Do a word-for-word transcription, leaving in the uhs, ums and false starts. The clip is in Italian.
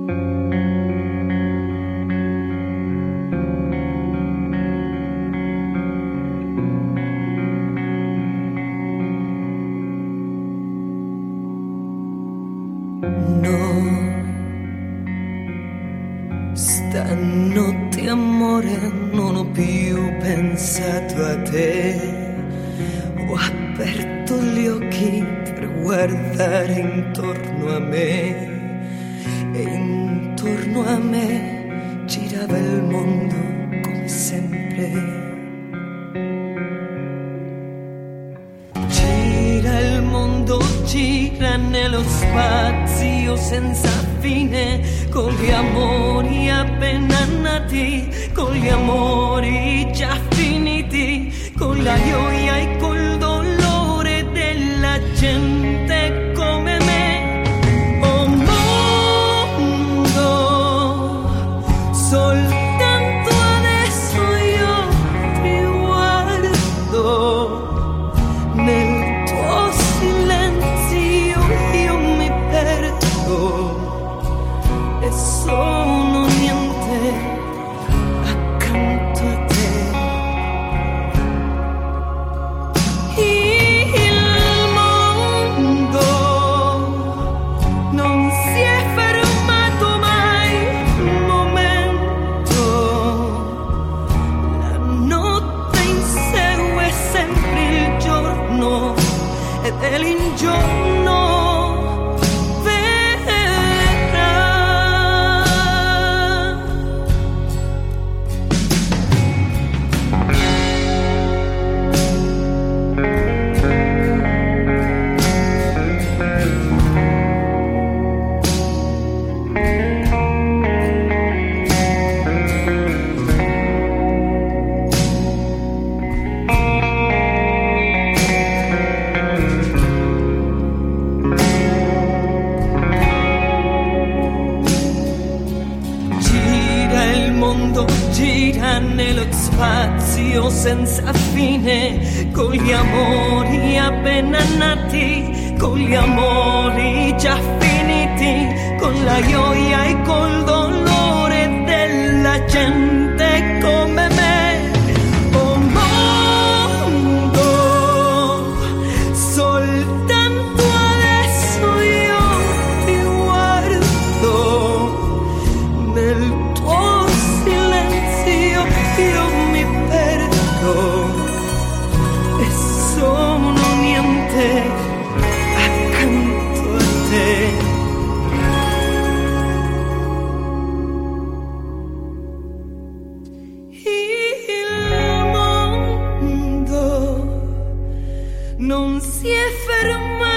Stanotte amore non ho più pensato a te, ho aperto gli occhi per guardare intorno a me e intorno a me girava il mondo come sempre. Gira il mondo, gira nello spazio senza fine, con gli amori appena nati, con gli amori già finiti, con la gioia e col dolore della gente come me. Oh mondo, soltanto adesso io ti guardo, nel tuo silenzio io mi perdo e sono niente accanto a te. Il mondo non si è fermato mai un momento, la notte insegue sempre il giorno ed è l'ingiorno. Gira nello spazio senza fine, con gli amori appena nati, con gli amori già finiti, con la gioia e col dolore della gente come me. Oh mondo, soltanto adesso io ti guardo, nel tuo silenzio io mi perdo e sono niente accanto a te. Il mondo non si è fermato